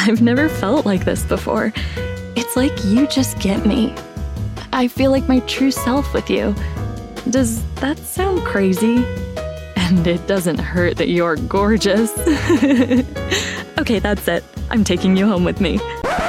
I've never felt like this before. It's like you just get me. I feel like my true self with you. Does that sound crazy? And it doesn't hurt that you're gorgeous. Okay, that's it. I'm taking you home with me.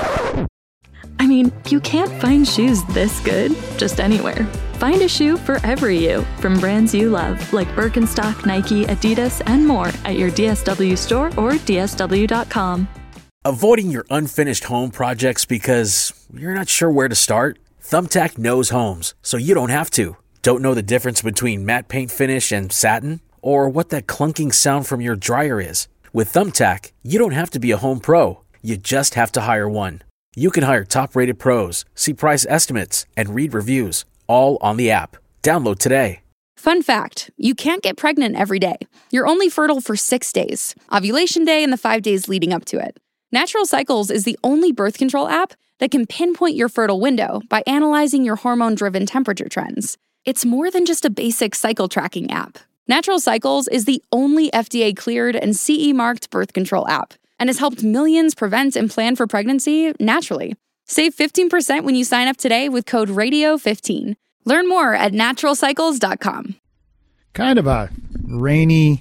I mean, you can't find shoes this good just anywhere. Find a shoe for every you from brands you love, like Birkenstock, Nike, Adidas, and more at your DSW store or DSW.com. Avoiding your unfinished home projects because you're not sure where to start? Thumbtack knows homes, so you don't have to. Don't know the difference between matte paint finish and satin? Or what that clunking sound from your dryer is? With Thumbtack, you don't have to be a home pro. You just have to hire one. You can hire top-rated pros, see price estimates, and read reviews, all on the app. Download today. Fun fact, you can't get pregnant every day. You're only fertile for 6 days, ovulation day and the 5 days leading up to it. Natural Cycles is the only birth control app that can pinpoint your fertile window by analyzing your hormone-driven temperature trends. It's more than just a basic cycle tracking app. Natural Cycles is the only FDA-cleared and CE-marked birth control app and has helped millions prevent and plan for pregnancy naturally. Save 15% when you sign up today with code RADIO15. Learn more at naturalcycles.com. Kind of a rainy,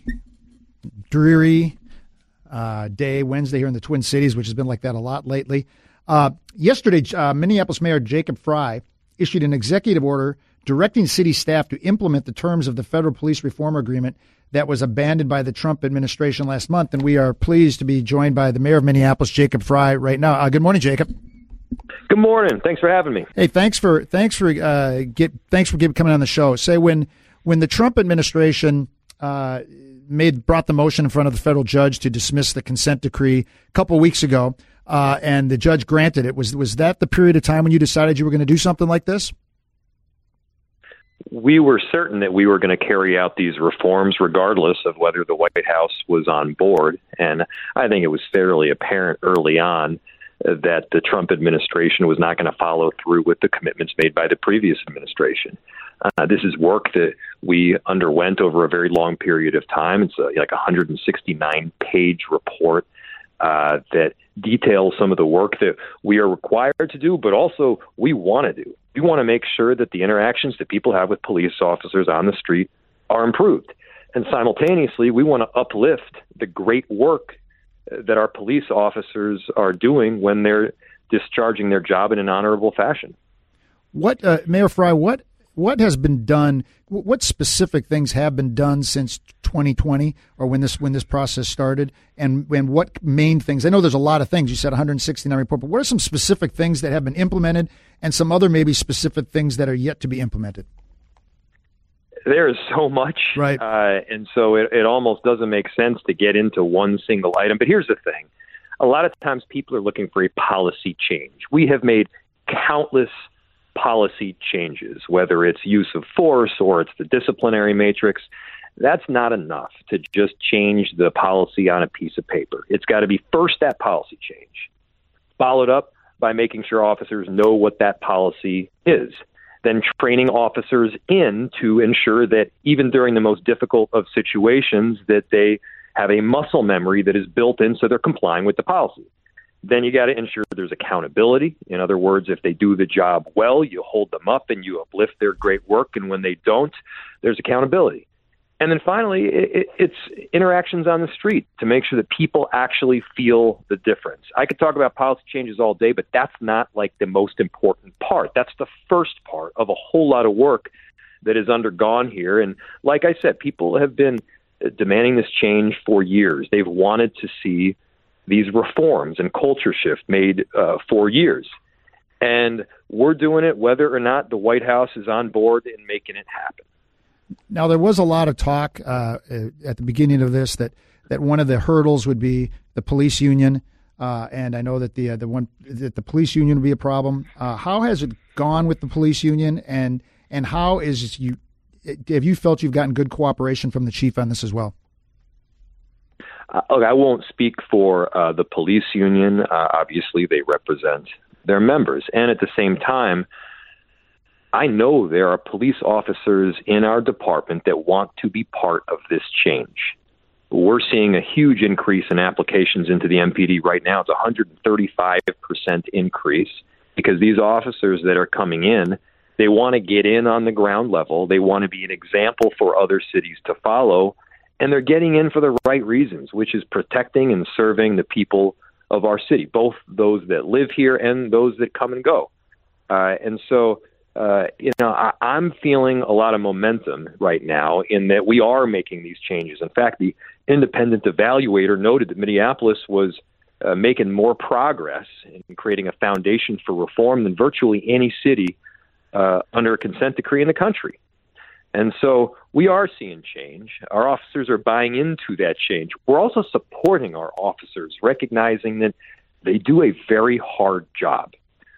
dreary day, Wednesday here in the Twin Cities, which has been like that a lot lately. Yesterday, Minneapolis Mayor Jacob Frey issued an executive order directing city staff to implement the terms of the federal police reform agreement that was abandoned by the Trump administration last month. And we are pleased to be joined by the mayor of Minneapolis, Jacob Frey, right now. Good morning, Jacob. Good morning. Thanks for having me. Hey, thanks for coming on the show. Say when the Trump administration brought the motion in front of the federal judge to dismiss the consent decree a couple of weeks ago, and the judge granted it, was that the period of time when you decided you were going to do something like this? We were certain that we were going to carry out these reforms regardless of whether the White House was on board. And I think it was fairly apparent early on that the Trump administration was not going to follow through with the commitments made by the previous administration. This is work that we underwent over a very long period of time. It's like a 169-page report that details some of the work that we are required to do, but also we want to do. We want to make sure that the interactions that people have with police officers on the street are improved. And simultaneously, we want to uplift the great work that our police officers are doing when they're discharging their job in an honorable fashion. What, Mayor Frey, what has been done? What specific things have been done since 2020, or when this process started, and what main things? I know there's a lot of things. You said 169 report, but what are some specific things that have been implemented, and some other maybe specific things that are yet to be implemented? There is so much, right? And so it almost doesn't make sense to get into one single item. But here's the thing: a lot of times people are looking for a policy change. We have made countless policy changes, whether it's use of force or it's the disciplinary matrix. That's not enough to just change the policy on a piece of paper. It's got to be first that policy change, followed up by making sure officers know what that policy is, then training officers in to ensure that even during the most difficult of situations that they have a muscle memory that is built in so they're complying with the policy. Then you got to ensure there's accountability. In other words, if they do the job well, you hold them up and you uplift their great work. And when they don't, there's accountability. And then finally, it's interactions on the street to make sure that people actually feel the difference. I could talk about policy changes all day, but that's not like the most important part. That's the first part of a whole lot of work that is undergone here. And like I said, people have been demanding this change for years. They've wanted to see these reforms and culture shift made for years. And we're doing it whether or not the White House is on board in making it happen. Now, there was a lot of talk at the beginning of this that one of the hurdles would be the police union, and I know that the police union would be a problem. How has it gone with the police union, and how have you felt you've gotten good cooperation from the chief on this as well? Look, I won't speak for the police union. Obviously, they represent their members, and at the same time, I know there are police officers in our department that want to be part of this change. we're seeing a huge increase in applications into the MPD right now. It's a 135% increase because these officers that are coming in, they want to get in on the ground level. They want to be an example for other cities to follow. And they're getting in for the right reasons, which is protecting and serving the people of our city, both those that live here and those that come and go. I'm feeling a lot of momentum right now in that we are making these changes. In fact, the independent evaluator noted that Minneapolis was making more progress in creating a foundation for reform than virtually any city under a consent decree in the country. And so we are seeing change. Our officers are buying into that change. We're also supporting our officers, recognizing that they do a very hard job.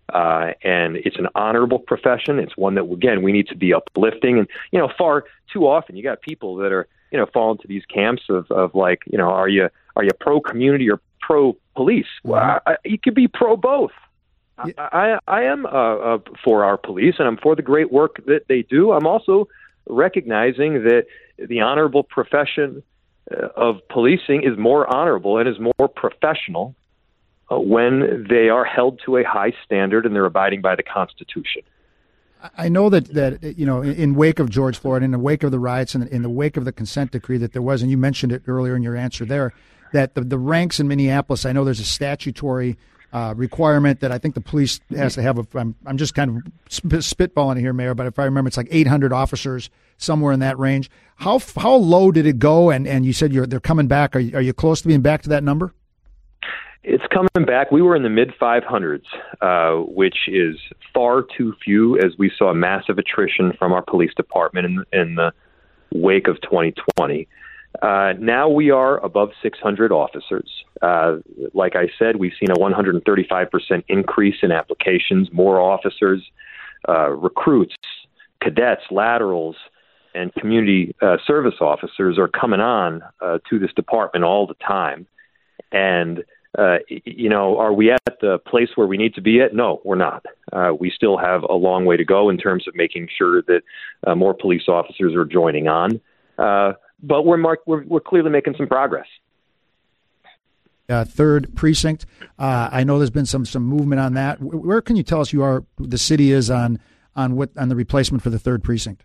And it's an honorable profession. It's one that, again, we need to be uplifting. And, far too often you got people that are, fall into these camps of like, are you pro-community or pro-police? Well, you could be pro both. I am for our police, and I'm for the great work that they do. I'm also recognizing that the honorable profession of policing is more honorable and is more professional when they are held to a high standard and they're abiding by the Constitution. I know that in wake of George Floyd, in the wake of the riots, and in the wake of the consent decree that there was, and you mentioned it earlier in your answer there, that the ranks in Minneapolis, I know there's a statutory requirement that I think the police has to have. I'm just kind of spitballing here, Mayor, but if I remember, it's like 800 officers, somewhere in that range. How low did it go? And you said they're coming back. Are you close to being back to that number? It's coming back. We were in the mid-500s, which is far too few, as we saw massive attrition from our police department in the wake of 2020. Now we are above 600 officers. Like I said, we've seen a 135% increase in applications, more officers, recruits, cadets, laterals, and community service officers are coming on to this department all the time. And, are we at the place where we need to be at? No, we're not. We still have a long way to go in terms of making sure that more police officers are joining on. But we're clearly making some progress. Third precinct. I know there's been some movement on that. Where can you tell us the city is on the replacement for the third precinct?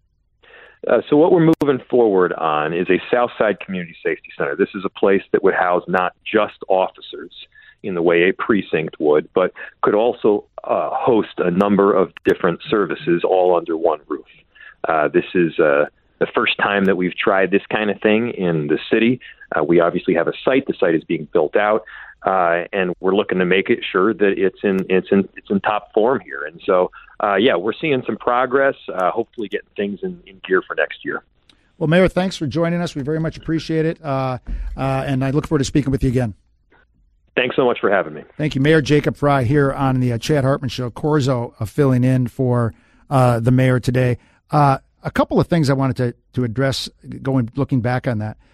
So what we're moving forward on is a Southside Community Safety Center. This is a place that would house not just officers in the way a precinct would, but could also host a number of different services all under one roof. This is the first time that we've tried this kind of thing in the city. We obviously have a site. The site is being built out, and we're looking to make it sure that it's in top form here. And so, we're seeing some progress. Hopefully, getting things in gear for next year. Well, Mayor, thanks for joining us. We very much appreciate it, and I look forward to speaking with you again. Thanks so much for having me. Thank you, Mayor Jacob Frey here on the Chad Hartman Show. Corzo filling in for the mayor today. A couple of things I wanted to address looking back on that.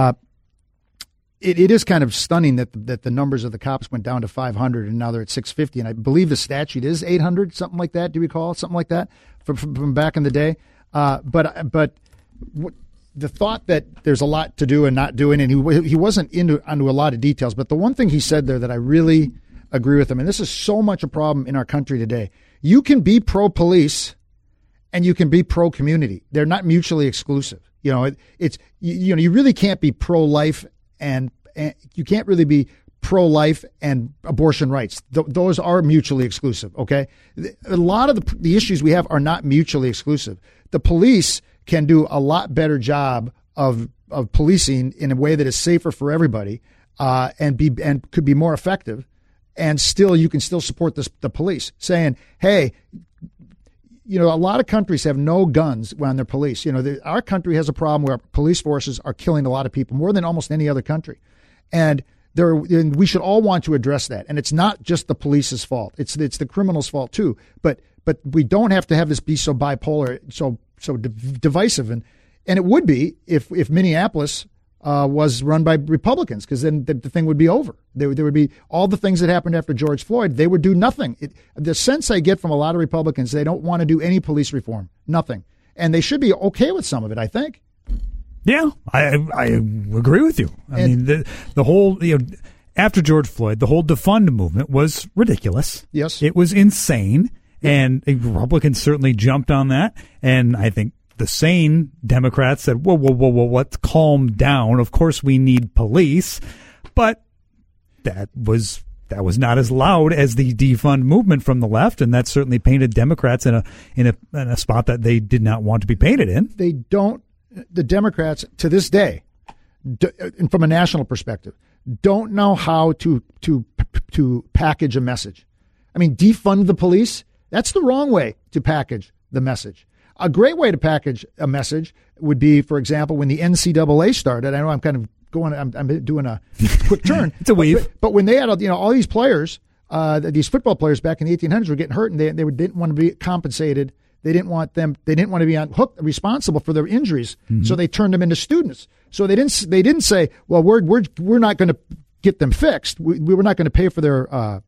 It is kind of stunning that the numbers of the cops went down to 500 and now they're at 650. And I believe the statute is 800, something like that. Do you recall something like that from back in the day? But the thought that there's a lot to do and not doing, and he wasn't into a lot of details. But the one thing he said there that I really agree with him, and this is so much a problem in our country today. You can be pro-police and you can be pro-community. They're not mutually exclusive. You really can't be pro-life and you can't really be pro-life and abortion rights. Those are mutually exclusive, okay? A lot of the issues we have are not mutually exclusive. The police can do a lot better job of policing in a way that is safer for everybody and could be more effective, and still you can still support the police, saying, hey, a lot of countries have no guns when they're police. Our country has a problem where police forces are killing a lot of people, more than almost any other country. And we should all want to address that. And it's not just the police's fault. It's the criminal's fault too. But we don't have to have this be so bipolar, so divisive. And it would be if Minneapolis was run by Republicans, because then the thing would be over. There would be all the things that happened after George Floyd. They would do nothing. The sense I get from a lot of Republicans, they don't want to do any police reform, nothing. And they should be okay with some of it, I think. Yeah, I agree with you. I mean, the whole, after George Floyd, the whole defund movement was ridiculous. Yes. It was insane, and Republicans certainly jumped on that, and I think the sane Democrats said, whoa, let's calm down. Of course we need police, but that was not as loud as the defund movement from the left, and that certainly painted Democrats in a spot that they did not want to be painted in. The Democrats, to this day, and from a national perspective, don't know how to package a message. I mean, defund the police, that's the wrong way to package the message. A great way to package a message would be, for example, when the NCAA started. I know I'm kind of I'm doing a quick turn. It's a weave. But when they had all these players, these football players back in the 1800s were getting hurt, and they didn't want to be compensated. They didn't want to be on hook responsible for their injuries. Mm-hmm. So they turned them into students. So they didn't say, well, we're not going to get them fixed. We're not going to pay for their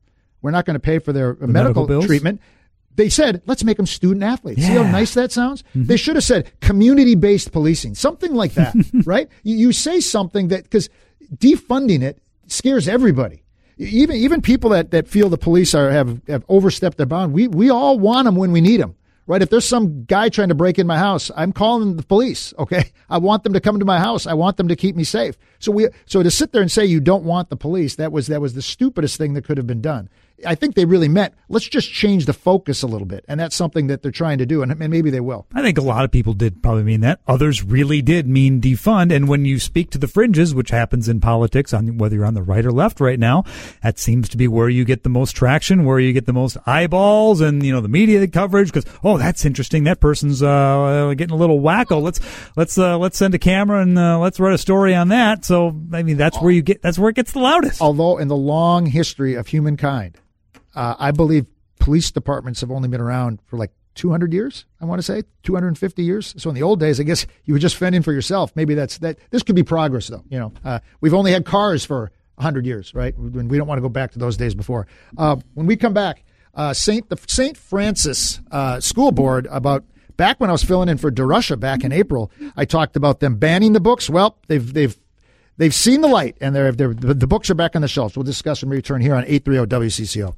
medical treatment. They said, let's make them student athletes. Yeah. See how nice that sounds? Mm-hmm. They should have said community-based policing, something like that, right? You say something that, because defunding it scares everybody. Even people that feel the police have overstepped their bound. We all want them when we need them, right? If there's some guy trying to break in my house, I'm calling the police, okay? I want them to come to my house. I want them to keep me safe. So to sit there and say you don't want the police, that was the stupidest thing that could have been done. I think they really meant, let's just change the focus a little bit. And that's something that they're trying to do. And maybe they will. I think a lot of people did probably mean that. Others really did mean defund. And when you speak to the fringes, which happens in politics, whether you're on the right or left right now, that seems to be where you get the most traction, where you get the most eyeballs and, the media coverage. Because, that's interesting. That person's getting a little wacko. Let's send a camera and let's write a story on that. So, I mean, that's where it gets the loudest. Although in the long history of humankind, I believe police departments have only been around for like 200 years, I want to say, 250 years. So in the old days, I guess you were just fending for yourself. Maybe that's that. This could be progress, though. We've only had cars for 100 years, right? We don't want to go back to those days before. When we come back, the St. Francis School Board, back when I was filling in for DeRusha back in April, I talked about them banning the books. Well, they've seen the light, and the books are back on the shelves. We'll discuss when we return here on 830 WCCO.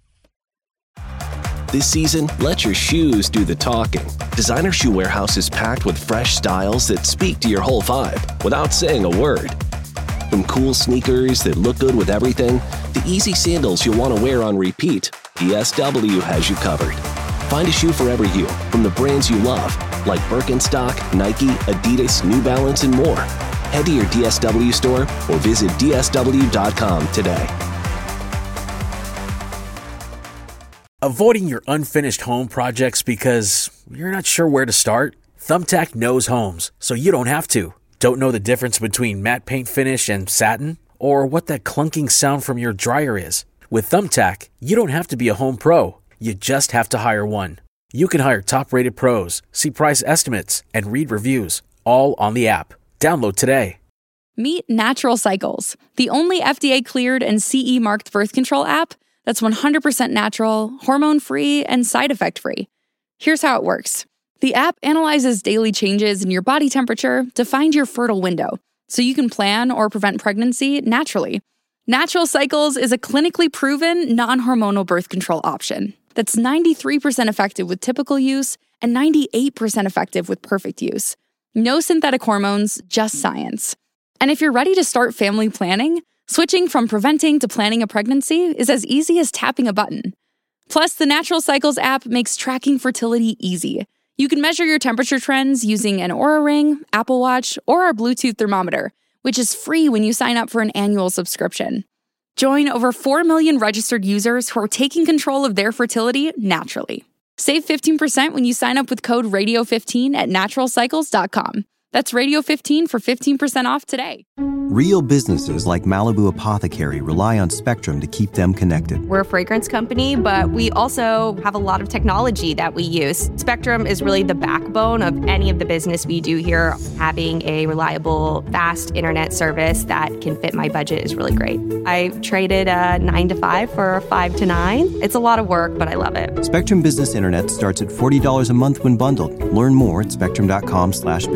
This season, let your shoes do the talking. Designer Shoe Warehouse is packed with fresh styles that speak to your whole vibe without saying a word. From cool sneakers that look good with everything, to easy sandals you'll want to wear on repeat, DSW has you covered. Find a shoe for every you from the brands you love, like Birkenstock, Nike, Adidas, New Balance, and more. Head to your DSW store or visit DSW.com today. Avoiding your unfinished home projects because you're not sure where to start? Thumbtack knows homes, so you don't have to. Don't know the difference between matte paint finish and satin? Or what that clunking sound from your dryer is? With Thumbtack, you don't have to be a home pro. You just have to hire one. You can hire top-rated pros, see price estimates, and read reviews, all on the app. Download today. Meet Natural Cycles, the only FDA-cleared and CE-marked birth control app that's 100% natural, hormone-free, and side effect-free. Here's how it works. The app analyzes daily changes in your body temperature to find your fertile window, so you can plan or prevent pregnancy naturally. Natural Cycles is a clinically proven, non-hormonal birth control option that's 93% effective with typical use and 98% effective with perfect use. No synthetic hormones, just science. And if you're ready to start family planning, switching from preventing to planning a pregnancy is as easy as tapping a button. Plus, the Natural Cycles app makes tracking fertility easy. You can measure your temperature trends using an Oura Ring, Apple Watch, or our Bluetooth thermometer, which is free when you sign up for an annual subscription. Join over 4 million registered users who are taking control of their fertility naturally. Save 15% when you sign up with code RADIO15 at naturalcycles.com. That's Radio15 for 15% off today. Real businesses like Malibu Apothecary rely on Spectrum to keep them connected. We're a fragrance company, but we also have a lot of technology that we use. Spectrum is really the backbone of any of the business we do here. Having a reliable, fast internet service that can fit my budget is really great. I traded a 9 to 5 for a 5 to 9. It's a lot of work, but I love it. Spectrum Business Internet starts at $40 a month when bundled. Learn more at spectrum.com/business.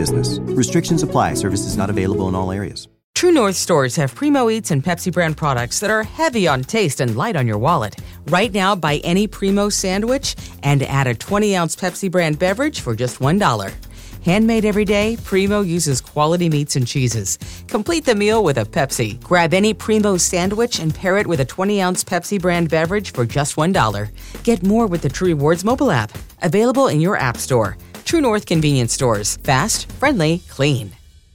Restrictions apply. Services not available in all areas. True North stores have Primo Eats and Pepsi brand products that are heavy on taste and light on your wallet. Right now, buy any Primo sandwich and add a 20-ounce Pepsi brand beverage for just $1. Handmade every day, Primo uses quality meats and cheeses. Complete the meal with a Pepsi. Grab any Primo sandwich and pair it with a 20-ounce Pepsi brand beverage for just $1. Get more with the True Rewards mobile app. Available in your app store. True North convenience stores. Fast, friendly, clean.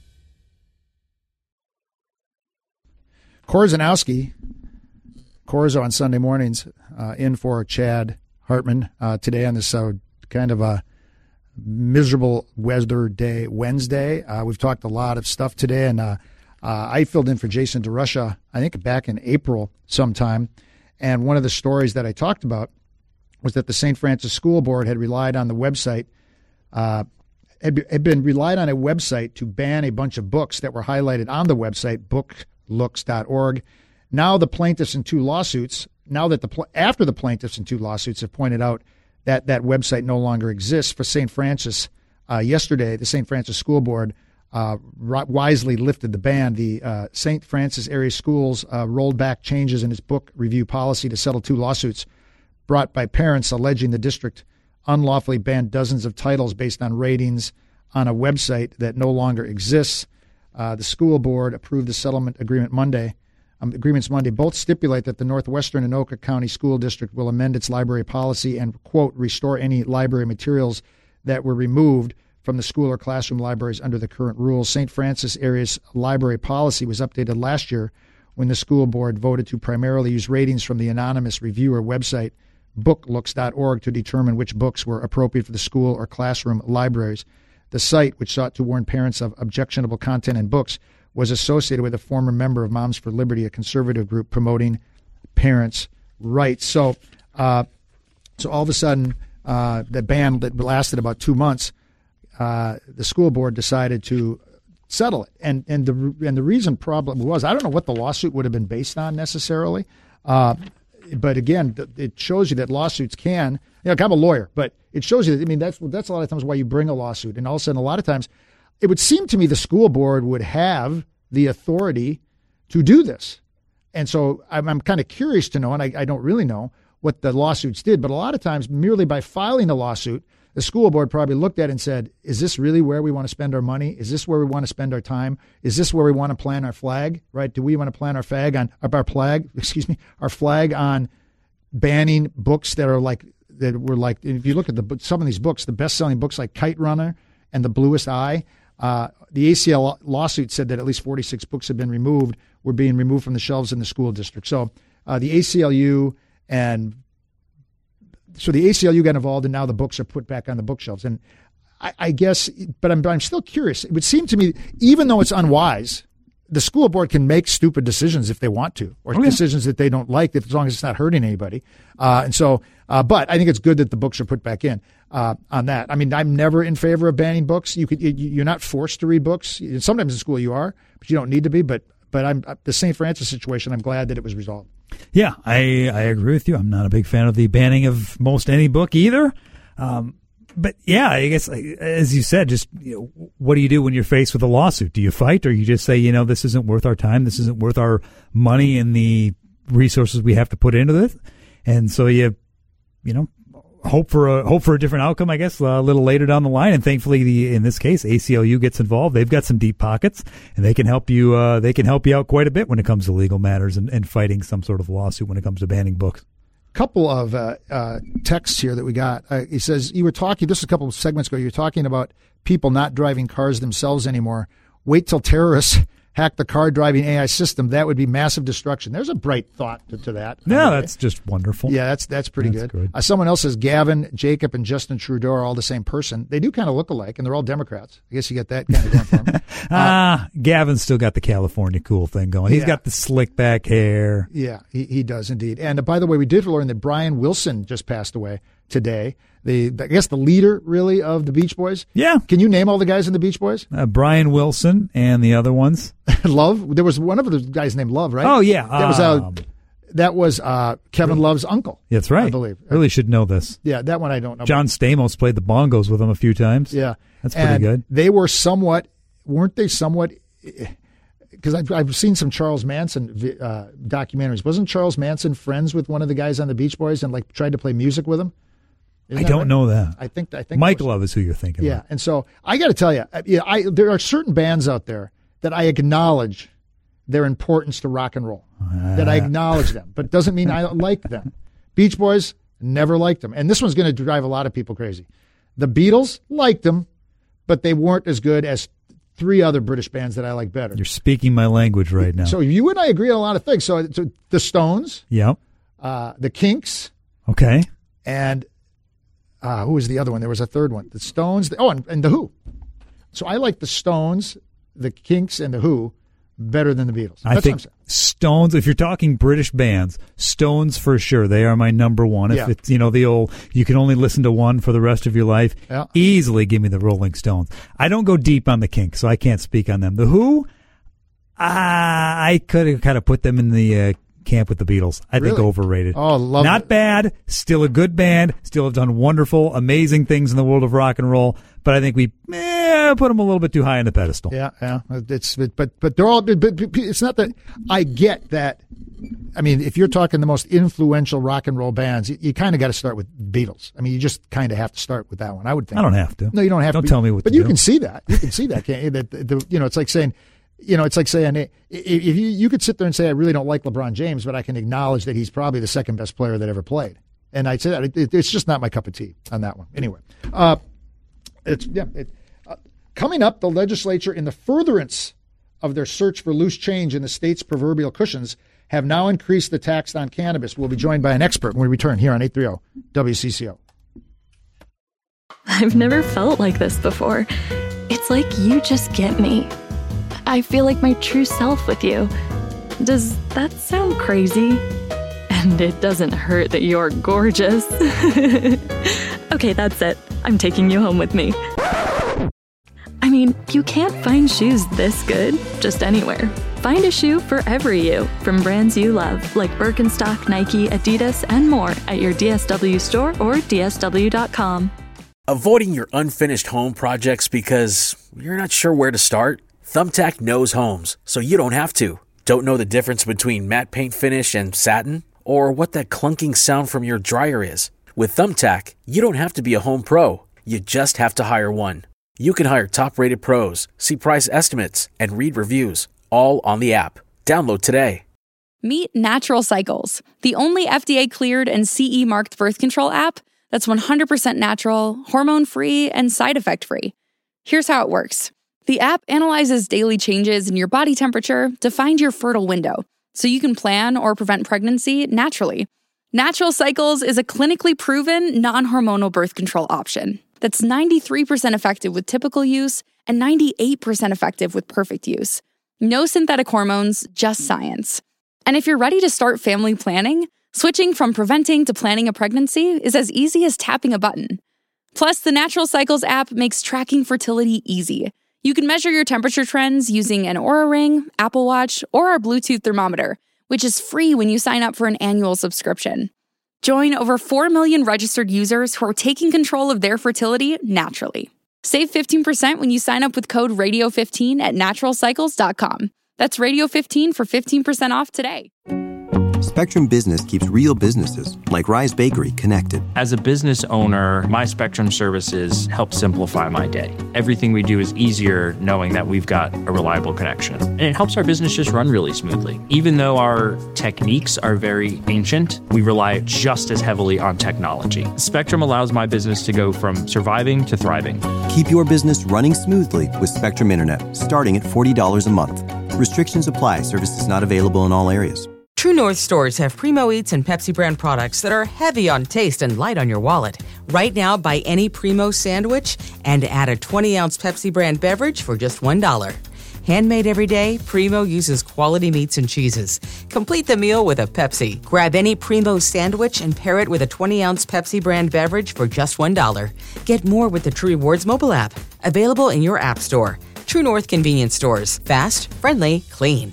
Korzenowski, Korzo on Sunday mornings, in for Chad Hartman today on this kind of a miserable weather day, Wednesday. We've talked a lot of stuff today, and I filled in for Jason DeRusha, I think back in April sometime, and one of the stories that I talked about was that the St. Francis School Board had relied on the website, had been relied on a website to ban a bunch of books that were highlighted on the website, booklooks.org. Now the plaintiffs in two lawsuits, after the plaintiffs in two lawsuits have pointed out that that website no longer exists for St. Francis, yesterday the St. Francis School Board wisely lifted the ban. The St. Francis area schools rolled back changes in its book review policy to settle two lawsuits brought by parents alleging the district unlawfully banned dozens of titles based on ratings on a website that no longer exists. The school board approved the settlement agreements Monday. Both stipulate that the Northwestern Anoka County School District will amend its library policy and, quote, restore any library materials that were removed from the school or classroom libraries under the current rules. St. Francis area's library policy was updated last year when the school board voted to primarily use ratings from the anonymous reviewer website booklooks.org to determine which books were appropriate for the school or classroom libraries. The site, which sought to warn parents of objectionable content in books, was associated with a former member of Moms for Liberty, a conservative group promoting parents' rights. So all of a sudden, the ban that lasted about 2 months, the school board decided to settle it. And the reason problem was, I don't know what the lawsuit would have been based on necessarily, but again, it shows you that lawsuits can, I'm a lawyer, but it shows you that, that's a lot of times why you bring a lawsuit. And all of a sudden, a lot of times, it would seem to me the school board would have the authority to do this. And so I'm kind of curious to know, and I don't really know what the lawsuits did, but a lot of times, merely by filing a lawsuit, the school board probably looked at it and said, is this really where we want to spend our money? Is this where we want to spend our time? Is this where we want to plant our flag, right? Do we want to plant our flag on banning books that were like, if you look at some of these books, the best-selling books like Kite Runner and The Bluest Eye, the ACL lawsuit said that at least 46 books have been removed, were being removed from the shelves in the school district. So the ACLU got involved, and now the books are put back on the bookshelves. And I guess, but I'm still curious. It would seem to me, even though it's unwise, the school board can make stupid decisions if they want to, or decisions that they don't like, as long as it's not hurting anybody. But I think it's good that the books are put back in on that. I'm never in favor of banning books. You're not forced to read books. Sometimes in school you are, but you don't need to be. But the St. Francis situation, I'm glad that it was resolved. Yeah, I agree with you. I'm not a big fan of the banning of most any book either. But yeah, I guess, as you said, just what do you do when you're faced with a lawsuit? Do you fight, or you just say, this isn't worth our time, this isn't worth our money and the resources we have to put into this? And so you hope for a different outcome, I guess, a little later down the line. And thankfully, in this case, ACLU gets involved. They've got some deep pockets, and they can help you. They can help you out quite a bit when it comes to legal matters and fighting some sort of lawsuit when it comes to banning books. Couple of texts here that we got. He says, you were talking, this is a couple of segments ago, you were talking about people not driving cars themselves anymore. Wait till terrorists hack the car driving AI system. That would be massive destruction. There's a bright thought to that. Yeah, that's just wonderful. Yeah, that's pretty good. Someone else says Gavin, Jacob, and Justin Trudeau are all the same person. They do kind of look alike, and they're all Democrats. I guess you get that kind of going for them. Gavin's still got the California cool thing going. He's got the slick back hair. Yeah, he does indeed. And by the way, we did learn that Brian Wilson just passed away today. I guess the leader, really, of the Beach Boys. Yeah. Can you name all the guys in the Beach Boys? Brian Wilson and the other ones. Love. There was one of the guys named Love, right? Oh, yeah. That was Kevin Love's uncle. That's right. I believe. Really should know this. Yeah, that one I don't know. John Stamos played the bongos with him a few times. Yeah. That's pretty good. They were somewhat weren't they somewhat? Because I've seen some Charles Manson documentaries. Wasn't Charles Manson friends with one of the guys on the Beach Boys and like tried to play music with him? I don't know that. I think Mike Love is who you're thinking. Yeah, about. And so I got to tell you, there are certain bands out there that I acknowledge their importance to rock and roll. That I acknowledge them, but doesn't mean I like them. Beach Boys, never liked them, and this one's going to drive a lot of people crazy. The Beatles liked them, but they weren't as good as 3 other British bands that I like better. You're speaking my language right now. So you and I agree on a lot of things. So the Stones, yep, the Kinks, okay, and who was the other one? There was a third one. The Stones, and the Who. So I like the Stones, the Kinks, and the Who better than the Beatles. I think Stones, if you're talking British bands, Stones for sure. They are my number one. If it's, the old, you can only listen to one for the rest of your life, easily give me the Rolling Stones. I don't go deep on the Kinks, so I can't speak on them. The Who, I could have kind of put them in the camp with the Beatles. I think overrated. Oh, love it. Not bad, still a good band, still have done wonderful, amazing things in the world of rock and roll, but I think we put them a little bit too high on the pedestal. Yeah. But they're all. But it's not that I get that. I mean, if you're talking the most influential rock and roll bands, you kind of got to start with Beatles. I mean, you just kind of have to start with that one. I would think. I don't have to. No, you don't have to. Don't tell me what to do. But you can see that. You can see that, can't you? It's like saying. It's like saying if you could sit there and say I really don't like LeBron James, but I can acknowledge that he's probably the second best player that ever played. And I'd say that it's just not my cup of tea on that one. Anyway, coming up, the legislature, in the furtherance of their search for loose change in the state's proverbial cushions, have now increased the tax on cannabis. We'll be joined by an expert when we return here on 830 WCCO. I've never felt like this before. It's like you just get me. I feel like my true self with you. Does that sound crazy? And it doesn't hurt that you're gorgeous. Okay, that's it. I'm taking you home with me. I mean, you can't find shoes this good just anywhere. Find a shoe for every you from brands you love, like Birkenstock, Nike, Adidas, and more at your DSW store or DSW.com. Avoiding your unfinished home projects because you're not sure where to start? Thumbtack knows homes, so you don't have to. Don't know the difference between matte paint finish and satin? Or what that clunking sound from your dryer is? With Thumbtack, you don't have to be a home pro. You just have to hire one. You can hire top-rated pros, see price estimates, and read reviews, all on the app. Download today. Meet Natural Cycles, the only FDA-cleared and CE-marked birth control app that's 100% natural, hormone-free, and side effect-free. Here's how it works. The app analyzes daily changes in your body temperature to find your fertile window, so you can plan or prevent pregnancy naturally. Natural Cycles is a clinically proven, non-hormonal birth control option that's 93% effective with typical use and 98% effective with perfect use. No synthetic hormones, just science. And if you're ready to start family planning, switching from preventing to planning a pregnancy is as easy as tapping a button. Plus, the Natural Cycles app makes tracking fertility easy. You can measure your temperature trends using an Oura Ring, Apple Watch, or our Bluetooth thermometer, which is free when you sign up for an annual subscription. Join over 4 million registered users who are taking control of their fertility naturally. Save 15% when you sign up with code RADIO15 at naturalcycles.com. That's Radio15 for 15% off today. Spectrum Business keeps real businesses, like Rise Bakery, connected. As a business owner, my Spectrum services help simplify my day. Everything we do is easier knowing that we've got a reliable connection. And it helps our business just run really smoothly. Even though our techniques are very ancient, we rely just as heavily on technology. Spectrum allows my business to go from surviving to thriving. Keep your business running smoothly with Spectrum Internet, starting at $40 a month. Restrictions apply. Services not available in all areas. True North stores have Primo Eats and Pepsi brand products that are heavy on taste and light on your wallet. Right now, buy any Primo sandwich and add a 20-ounce Pepsi brand beverage for just $1. Handmade every day, Primo uses quality meats and cheeses. Complete the meal with a Pepsi. Grab any Primo sandwich and pair it with a 20-ounce Pepsi brand beverage for just $1. Get more with the True Rewards mobile app. Available in your app store. True North convenience stores. Fast, friendly, clean.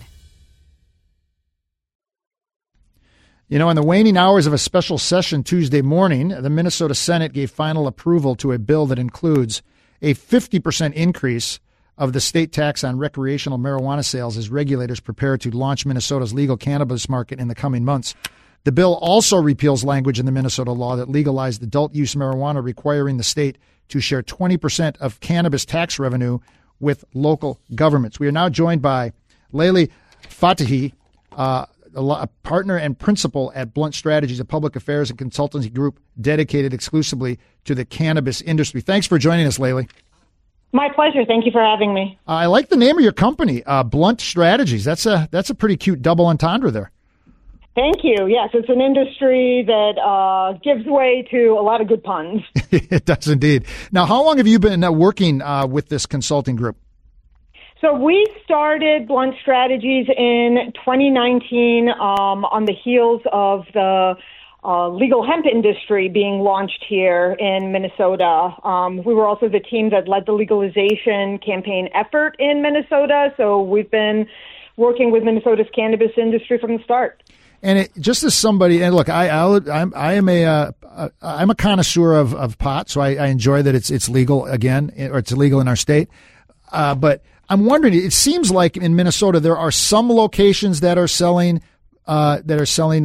In the waning hours of a special session Tuesday morning, the Minnesota Senate gave final approval to a bill that includes a 50% increase of the state tax on recreational marijuana sales as regulators prepare to launch Minnesota's legal cannabis market in the coming months. The bill also repeals language in the Minnesota law that legalized adult-use marijuana, requiring the state to share 20% of cannabis tax revenue with local governments. We are now joined by Layli Fatahi, a partner and principal at Blunt Strategies, a public affairs and consultancy group dedicated exclusively to the cannabis industry. Thanks for joining us, Layli. My pleasure. Thank you for having me. I like the name of your company, Blunt Strategies. That's a pretty cute double entendre there. Thank you. Yes, it's an industry that gives way to a lot of good puns. It does indeed. Now, how long have you been working with this consulting group? So we started Blunt Strategies in 2019 on the heels of the legal hemp industry being launched here in Minnesota. We were also the team that led the legalization campaign effort in Minnesota. So we've been working with Minnesota's cannabis industry from the start. And just as somebody, and look, I'm a connoisseur of pot, so I enjoy that it's legal again, or it's illegal in our state. But I'm wondering, it seems like in Minnesota there are some locations that are selling selling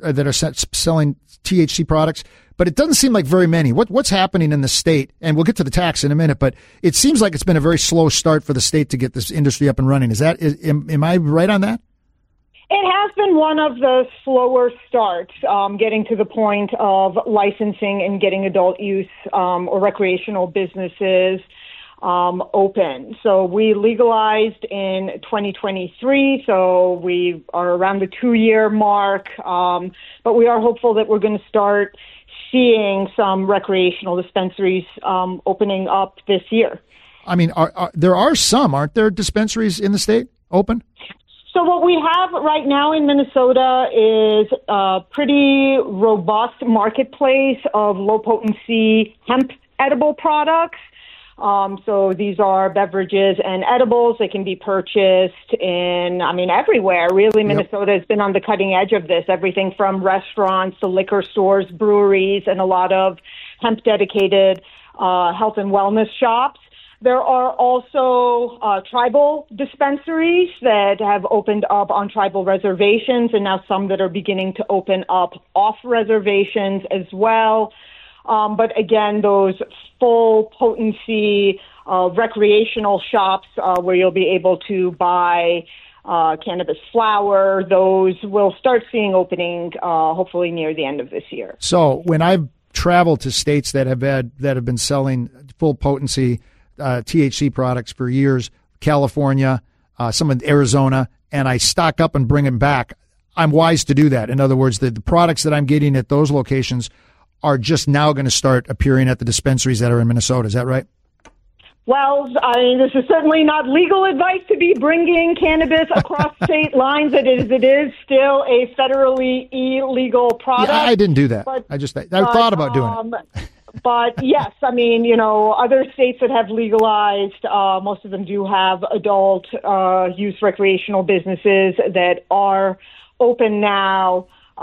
THC products, but it doesn't seem like very many. What's happening in the state? And we'll get to the tax in a minute, but it seems like it's been a very slow start for the state to get this industry up and running. Am I right on that? It has been one of the slower starts, getting to the point of licensing and getting adult use or recreational businesses open. So we legalized in 2023, so we are around the 2-year mark, but we are hopeful that we're going to start seeing some recreational dispensaries opening up this year. I mean, there are some, aren't there, dispensaries in the state open? So what we have right now in Minnesota is a pretty robust marketplace of low-potency hemp edible products. So these are beverages and edibles. They can be purchased everywhere. Really, Minnesota has been on the cutting edge of this, everything from restaurants to liquor stores, breweries, and a lot of hemp-dedicated health and wellness shops. There are also tribal dispensaries that have opened up on tribal reservations, and now some that are beginning to open up off reservations as well. But again, those full potency recreational shops where you'll be able to buy cannabis flower, those we'll start seeing opening hopefully near the end of this year. So when I've traveled to states that have been selling full potency THC products for years, California, some in Arizona, and I stock up and bring them back, I'm wise to do that. In other words, the products that I'm getting at those locations are just now going to start appearing at the dispensaries that are in Minnesota. Is that right? Well, this is certainly not legal advice to be bringing cannabis across state lines. It is still a federally illegal product. Yeah, I didn't do that. I thought about doing it. But yes, other states that have legalized, most of them do have adult use recreational businesses that are open now.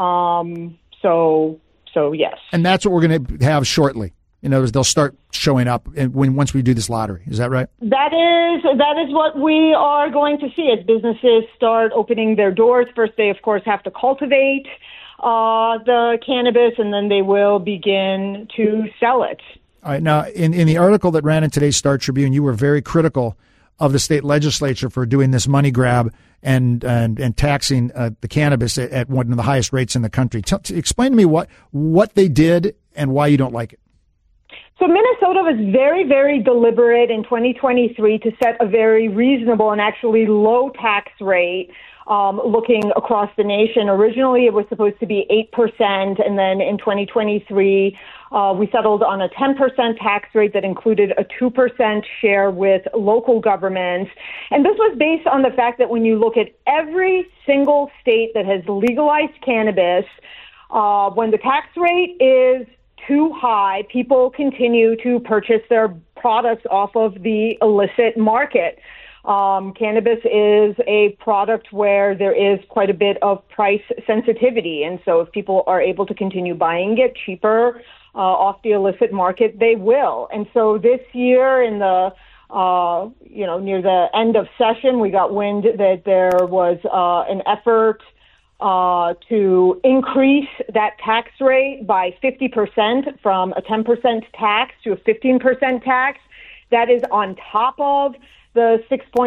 So yes. And that's what we're going to have shortly. In other words, they'll start showing up once we do this lottery. Is that right? That is what we are going to see as businesses start opening their doors. First, they, of course, have to cultivate the cannabis, and then they will begin to sell it. All right. Now, in the article that ran in today's Star Tribune, you were very critical of the state legislature for doing this money grab and taxing the cannabis at one of the highest rates in the country. Explain to me what they did and why you don't like it. So Minnesota was very, very deliberate in 2023 to set a very reasonable and actually low tax rate looking across the nation. Originally, it was supposed to be 8%, and then in 2023, we settled on a 10% tax rate that included a 2% share with local governments. And this was based on the fact that when you look at every single state that has legalized cannabis, when the tax rate is too high, people continue to purchase their products off of the illicit market. Cannabis is a product where there is quite a bit of price sensitivity. And so if people are able to continue buying it cheaper off the illicit market, they will. And so this year in the near the end of session, we got wind that there was an effort to increase that tax rate by 50% from a 10% tax to a 15% tax. That is on top of the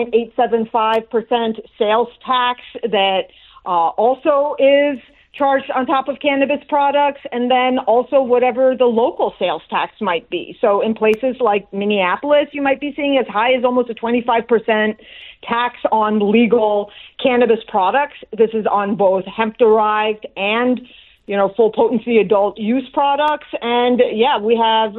6.875% sales tax that also is charged on top of cannabis products, and then also whatever the local sales tax might be. So in places like Minneapolis, you might be seeing as high as almost a 25% tax on legal cannabis products. This is on both hemp-derived and, full potency adult use products. And we have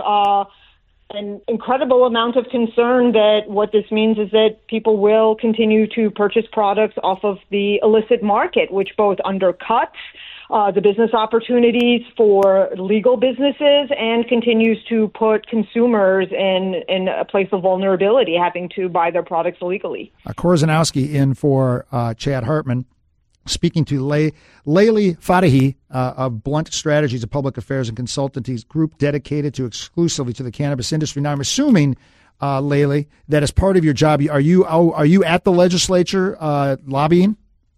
an incredible amount of concern that what this means is that people will continue to purchase products off of the illicit market, which both undercuts the business opportunities for legal businesses and continues to put consumers in a place of vulnerability, having to buy their products illegally. Korzanowski in for Chad Hartman. Speaking to Layli Fadahi of Blunt Strategies, a public affairs and consultancy group dedicated exclusively to the cannabis industry. Now, I'm assuming, Layli, that as part of your job, are you at the legislature lobbying?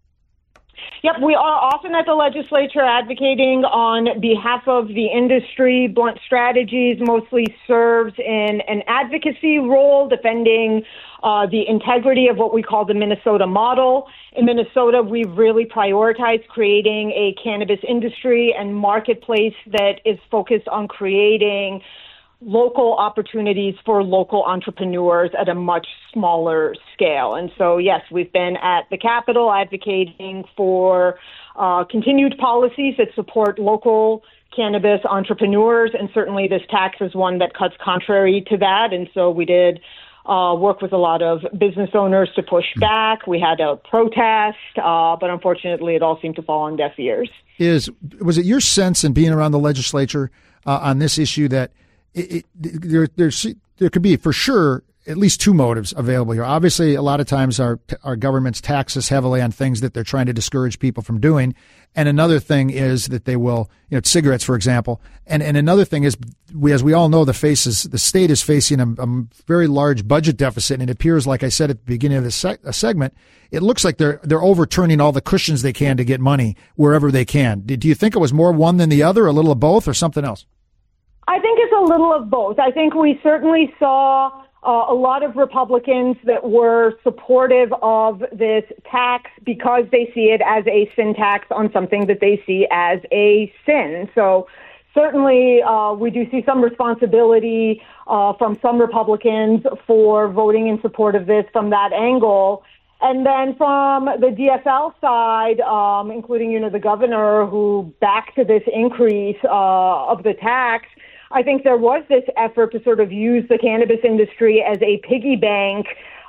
Yep, we are often at the legislature advocating on behalf of the industry. Blunt Strategies mostly serves in an advocacy role, defending the integrity of what we call the Minnesota model. In Minnesota, we've really prioritized creating a cannabis industry and marketplace that is focused on creating local opportunities for local entrepreneurs at a much smaller scale. And so, yes, we've been at the Capitol advocating for continued policies that support local cannabis entrepreneurs, and certainly this tax is one that cuts contrary to that. And so we did work with a lot of business owners to push back. We had a protest, but unfortunately it all seemed to fall on deaf ears. Was it your sense in being around the legislature on this issue that there could be, for sure, at least two motives available here? Obviously, a lot of times our governments tax us heavily on things that they're trying to discourage people from doing. And another thing is that they will, cigarettes, for example. And another thing is, as we all know, the state is facing a very large budget deficit. And it appears, like I said at the beginning of this segment, it looks like they're overturning all the cushions they can to get money wherever they can. Do you think it was more one than the other, a little of both, or something else? I think it's a little of both. I think we certainly saw a lot of Republicans that were supportive of this tax because they see it as a sin tax on something that they see as a sin. So certainly we do see some responsibility from some Republicans for voting in support of this from that angle. And then from the DFL side, including, the governor who backed this increase of the tax, I think there was this effort to sort of use the cannabis industry as a piggy bank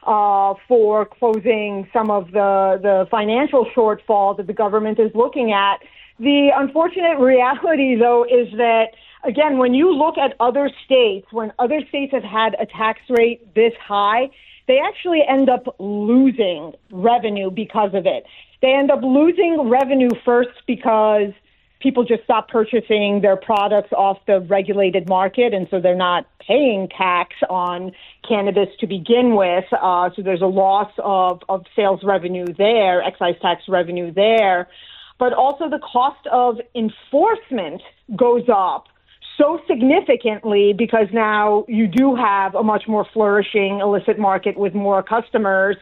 for closing some of the financial shortfall that the government is looking at. The unfortunate reality, though, is that, again, when you look at other states, when other states have had a tax rate this high, they actually end up losing revenue because of it. They end up losing revenue first because people just stop purchasing their products off the regulated market, and so they're not paying tax on cannabis to begin with. So there's a loss of sales revenue there, excise tax revenue there. But also the cost of enforcement goes up so significantly because now you do have a much more flourishing illicit market with more customers.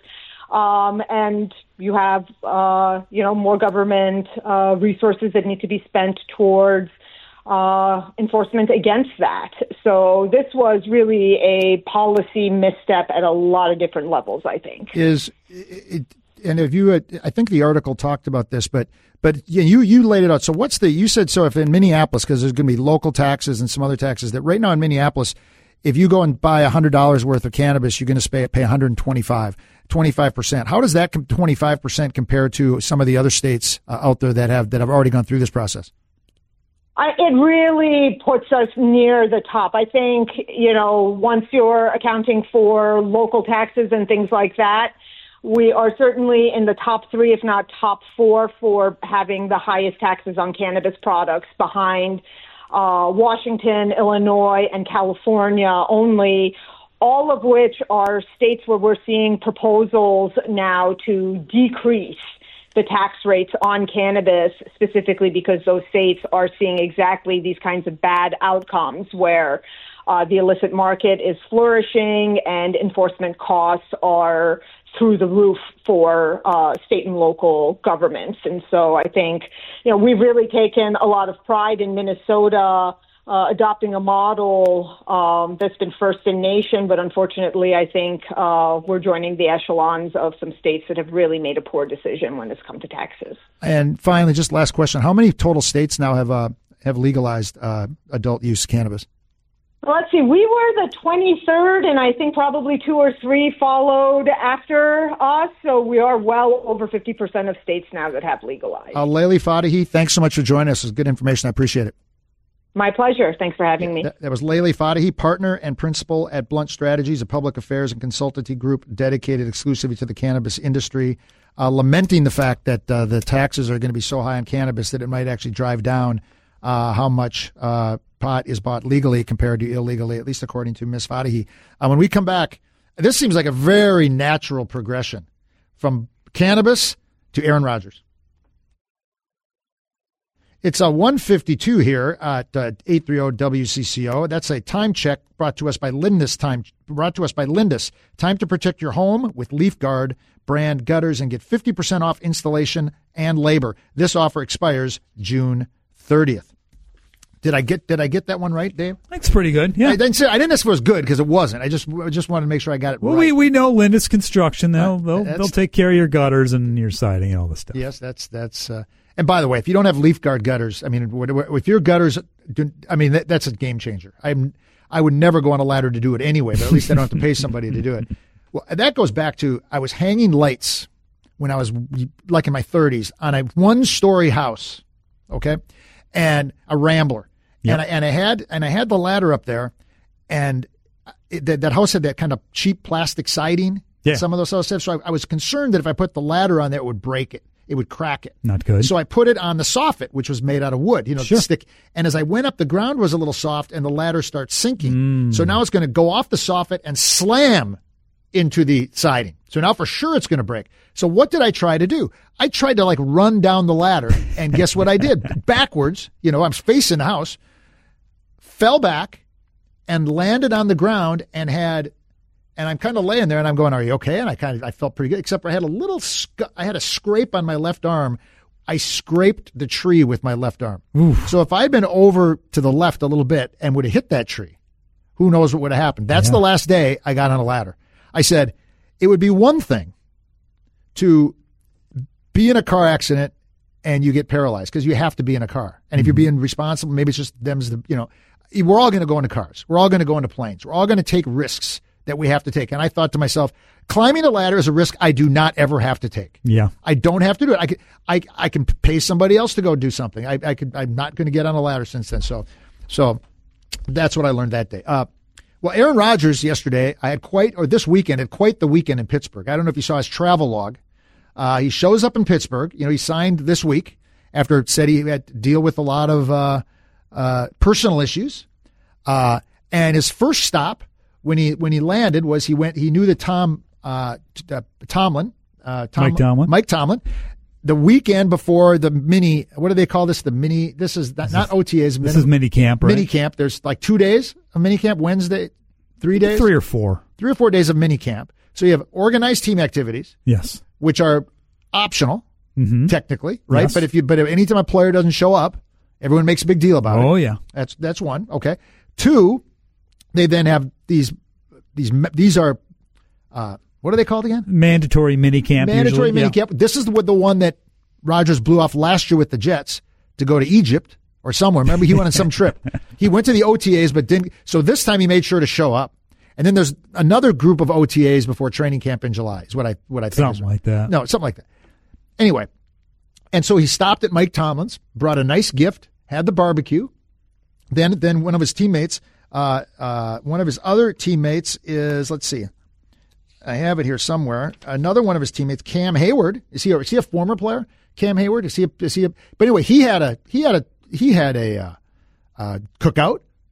And you have, more government resources that need to be spent towards enforcement against that. So this was really a policy misstep at a lot of different levels, I think. I think the article talked about this, but you laid it out. So you said, so if in Minneapolis, because there's going to be local taxes and some other taxes, that right now in Minneapolis, if you go and buy $100 worth of cannabis, you're going to pay 25%. How does that 25% compare to some of the other states out there that have already gone through this process? It really puts us near the top. I think, once you're accounting for local taxes and things like that, we are certainly in the top 3, if not top 4, for having the highest taxes on cannabis products, behind Washington, Illinois, and California only. all of which are states where we're seeing proposals now to decrease the tax rates on cannabis, specifically because those states are seeing exactly these kinds of bad outcomes where the illicit market is flourishing and enforcement costs are through the roof for state and local governments. And so I think, we've really taken a lot of pride in Minnesota adopting a model that's been first in nation, but unfortunately, I think we're joining the echelons of some states that have really made a poor decision when it's come to taxes. And finally, just last question: how many total states now have legalized adult use cannabis? Well, let's see. We were the 23rd, and I think probably 2 or 3 followed after us. So we are well over 50% of states now that have legalized. Laili Fadahi, thanks so much for joining us. It was good information. I appreciate it. My pleasure. Thanks for having me. That was Laili Fadahi, partner and principal at Blunt Strategies, a public affairs and consultancy group dedicated exclusively to the cannabis industry, lamenting the fact that the taxes are going to be so high on cannabis that it might actually drive down how much pot is bought legally compared to illegally, at least according to Ms. Fadahi. When we come back, this seems like a very natural progression from cannabis to Aaron Rodgers. It's a 1:52 here at 830 WCCO. That's a time check brought to us by Lindus. Time to protect your home with LeafGuard brand gutters and get 50% off installation and labor. This offer expires June 30th. Did I get that one right, Dave? That's pretty good. Yeah. I didn't ask if it was good because it wasn't. I just wanted to make sure I got it right. Well, we know Lindus Construction. They'll take care of your gutters and your siding and all this stuff. Yes, that's. And by the way, if you don't have LeafGuard gutters, I mean, if your gutters, that's a game changer. I would never go on a ladder to do it anyway, but at least I don't have to pay somebody to do it. Well, that goes back to I was hanging lights when I was like in my 30s on a 1-story house, okay, and a Rambler, yep. and I had the ladder up there, and that house had that kind of cheap plastic siding. Yeah. Some of those houses have. So I was concerned that if I put the ladder on there, it would break it. It would crack it. Not good. So I put it on the soffit, which was made out of wood, sure. The stick. And as I went up, the ground was a little soft and the ladder starts sinking. So now it's going to go off the soffit and slam into the siding. So now for sure it's going to break. So what did I try to do? I tried to run down the ladder, and guess what I did? Backwards, I'm facing the house, fell back and landed on the ground and I'm kind of laying there and I'm going, are you okay? And I felt pretty good, except for I had a scrape on my left arm. I scraped the tree with my left arm. Oof. So if I'd been over to the left a little bit and would have hit that tree, who knows what would have happened? That's the last day I got on a ladder. I said, it would be one thing to be in a car accident and you get paralyzed because you have to be in a car. And if you're being responsible, maybe it's just we're all going to go into cars. We're all going to go into planes. We're all going to take risks that we have to take. And I thought to myself, climbing a ladder is a risk I do not ever have to take. Yeah. I don't have to do it. I can pay somebody else to go do something. I'm not going to get on a ladder since then. So that's what I learned that day. Well, Aaron Rodgers yesterday, this weekend, had quite the weekend in Pittsburgh. I don't know if you saw his travel log. He shows up in Pittsburgh. He signed this week after it said he had to deal with a lot of personal issues. And his first stop when he landed was he knew that Mike Tomlin, the weekend before the mini, what do they call this? This is not OTAs. This is mini camp, right? Mini camp. There's 2 days of mini camp, Wednesday, 3 days? 3 or 4. 3 or 4 days of mini camp. So you have organized team activities. Yes. Which are optional, technically, right? Yes. But anytime a player doesn't show up, everyone makes a big deal about it. Oh, yeah. That's one. Okay. 2, they then have these are, what are they called again? Mandatory minicamp. Mandatory minicamp. Yeah. This is the one that Rodgers blew off last year with the Jets to go to Egypt or somewhere. Remember, he went on some trip. He went to the OTAs, but didn't. So this time he made sure to show up. And then there's another group of OTAs before training camp in July. Is what I think. Something like that. No, something like that. Anyway, and so he stopped at Mike Tomlin's, brought a nice gift, had the barbecue. Then one of his teammates. One of his other teammates is, let's see, I have it here somewhere. Another one of his teammates, Cam Hayward. Is he a former player? Cam Hayward? But anyway, he had a cookout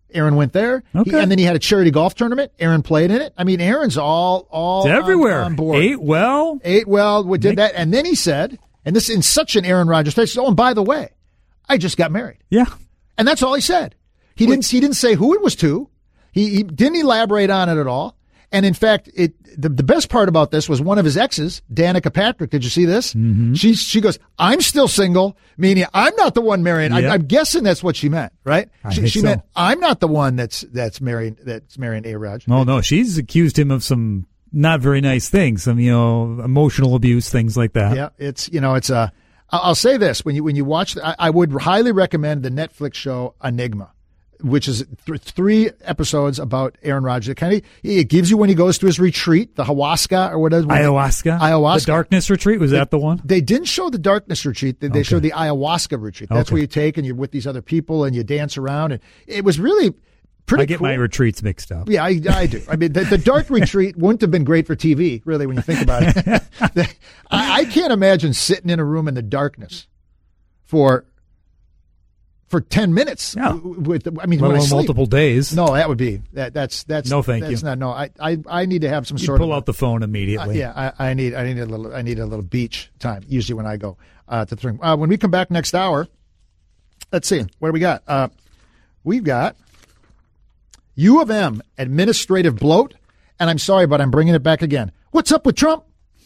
Aaron went there. Okay. And then he had a charity golf tournament. Aaron played in it. I mean, Aaron's all it's everywhere. On board. Ate well. Did that. And then he said, and this in such an Aaron Rodgers face, oh, and by the way, I just got married. Yeah. And that's all he said. He didn't say who it was to. He didn't elaborate on it at all. And in fact, the best part about this was one of his exes, Danica Patrick. Did you see this? Mm-hmm. She goes, I'm still single, meaning I'm not the one marrying. Yeah. I'm guessing that's what she meant, right? She meant I'm not the one that's marrying A-Rod. No, she's accused him of some not very nice things, some emotional abuse, things like that. Yeah, I'll say this: when you watch, I would highly recommend the Netflix show Enigma, which is 3 episodes about Aaron Rodgers. It gives you when he goes to his retreat, the ayahuasca or whatever. Ayahuasca. The darkness retreat, was that the one? They didn't show the darkness retreat. They showed the ayahuasca retreat. That's where you take and you're with these other people and you dance around. And it was really pretty cool. I get my retreats mixed up. Yeah, I do. I mean, the dark retreat wouldn't have been great for TV, really, when you think about it. I can't imagine sitting in a room in the darkness for 10 minutes. Yeah. Multiple days. No, that would be that's no thank that's you. Not no. I need to have some you sort pull out the phone immediately. I need a little beach time usually when I go to the thing. When we come back next hour, let's see what do we got. We've got U of M administrative bloat, and I'm sorry, but I'm bringing it back again. What's up with Trump?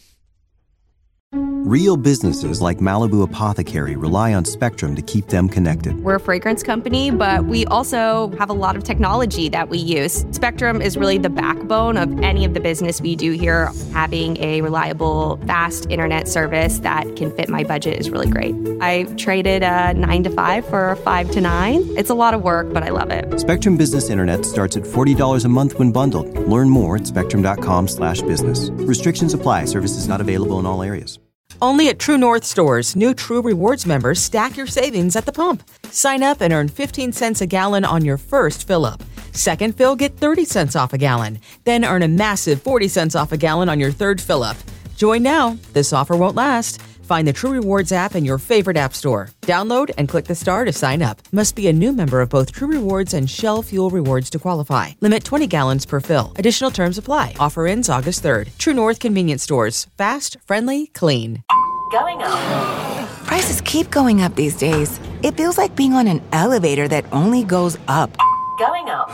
Real businesses like Malibu Apothecary rely on Spectrum to keep them connected. We're a fragrance company, but we also have a lot of technology that we use. Spectrum is really the backbone of any of the business we do here. Having a reliable, fast internet service that can fit my budget is really great. I traded a 9 to 5 for a 5 to 9. It's a lot of work, but I love it. Spectrum Business Internet starts at $40 a month when bundled. Learn more at spectrum.com/business. Restrictions apply. Services not available in all areas. Only at True North stores, new True Rewards members stack your savings at the pump. Sign up and earn 15 cents a gallon on your first fill-up. Second fill, get 30 cents off a gallon. Then earn a massive 40 cents off a gallon on your third fill-up. Join now. This offer won't last. Find the True Rewards app in your favorite app store. Download and click the star to sign up. Must be a new member of both True Rewards and Shell Fuel Rewards to qualify. Limit 20 gallons per fill. Additional terms apply. Offer ends August 3rd. True North Convenience Stores. Fast, friendly, clean. Going up. Prices keep going up these days. It feels like being on an elevator that only goes up. Going up.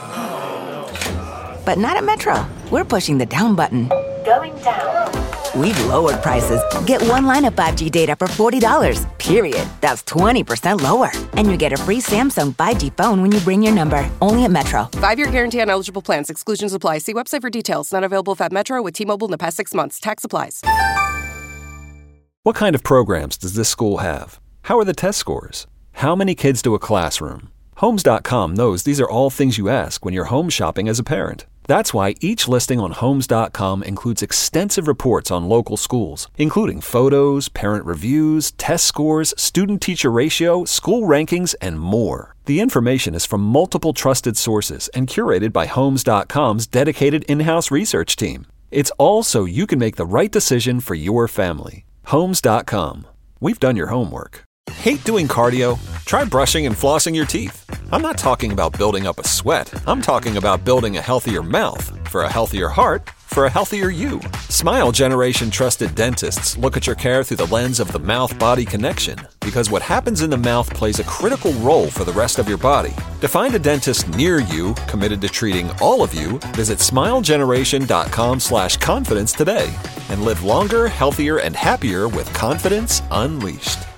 But not at Metro. We're pushing the down button. Going down. We've lowered prices. Get one line of 5G data for $40, period. That's 20% lower. And you get a free Samsung 5G phone when you bring your number. Only at Metro. 5-year guarantee on eligible plans. Exclusions apply. See website for details. Not available at Metro with T-Mobile in the past 6 months. Tax applies. What kind of programs does this school have? How are the test scores? How many kids do a classroom? Homes.com knows these are all things you ask when you're home shopping as a parent. That's why each listing on Homes.com includes extensive reports on local schools, including photos, parent reviews, test scores, student-teacher ratio, school rankings, and more. The information is from multiple trusted sources and curated by Homes.com's dedicated in-house research team. It's all so you can make the right decision for your family. Homes.com. We've done your homework. Hate doing cardio? Try brushing and flossing your teeth. I'm not talking about building up a sweat. I'm talking about building a healthier mouth. For a healthier heart, for a healthier you. Smile Generation trusted dentists look at your care through the lens of the mouth-body connection, because what happens in the mouth plays a critical role for the rest of your body. To find a dentist near you committed to treating all of you, visit smilegeneration.com/confidence today and live longer, healthier, and happier with confidence unleashed.